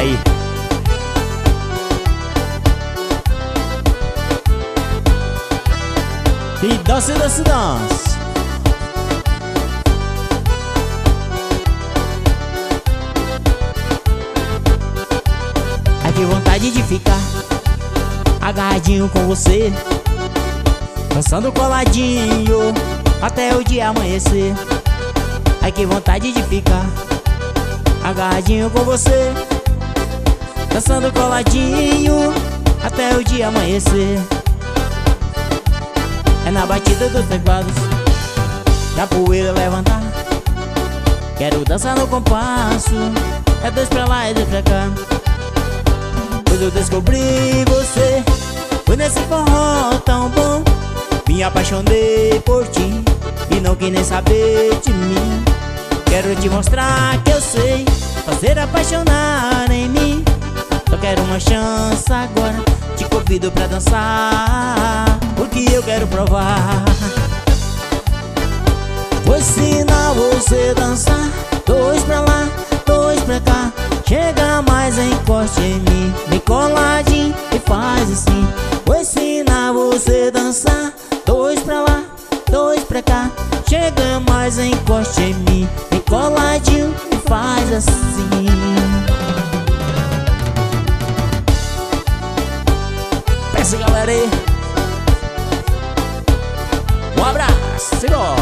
aí. E dança, dança, dança. Ai, que vontade de ficar agarradinho com você, dançando coladinho até o dia amanhecer. Ai, que vontade de ficar agarradinho com você, dançando coladinho até o dia amanhecer. É na batida dos teclados que a poeira levantar. Quero dançar no compasso, é dois pra lá e dois pra cá. Pois eu descobri você, foi nesse forró tão bom. Me apaixonei por ti e não quis nem saber de mim. Quero te mostrar que eu sei fazer apaixonar em mim. Só quero uma chance agora, te convido pra dançar, porque eu quero provar. Vou ensinar você a dançar, dois pra lá, dois pra cá. Chega mais, encoste em mim, vem coladinho e faz assim. Vou ensinar você a dançar, dois pra lá, dois pra cá. Chega mais, encoste em mim, vem coladinho e faz assim. Peça, galera aí. Um abraço, senhor.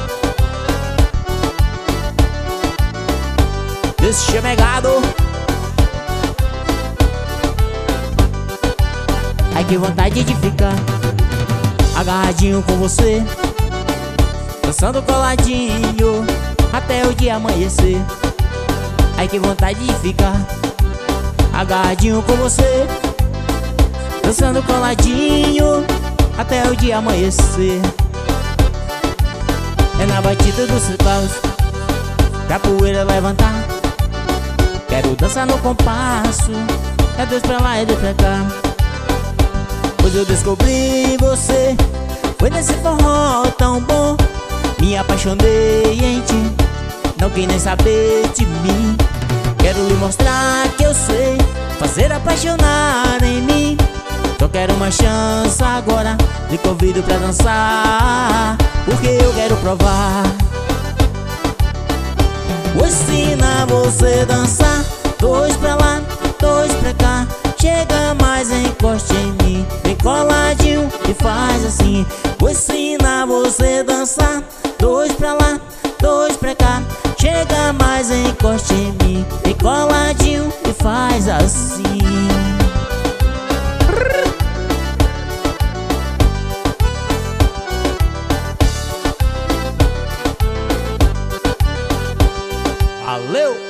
Esse chamegado. Ai, que vontade de ficar agarradinho com você, dançando coladinho até o dia amanhecer. Ai, que vontade de ficar agarradinho com você, dançando coladinho até o dia amanhecer. É na batida dos teclados pra poeira levantar. Quero dançar no compasso, é dois pra lá e dois pra cá. Pois eu descobri você, foi nesse forró tão bom. Me apaixonei em ti, não quis nem saber de mim. Quero lhe mostrar que eu sei fazer apaixonar em mim. Só quero uma chance agora, lhe convido pra dançar, porque eu quero provar. Vou ensinar você a dançar, dois pra lá, dois pra cá. Chega mais, encoste em mim, vem coladinho e faz assim. Vou ensinar você a dançar, dois pra lá, dois pra cá. Chega mais, encoste em mim, vem coladinho e faz assim. Valeu!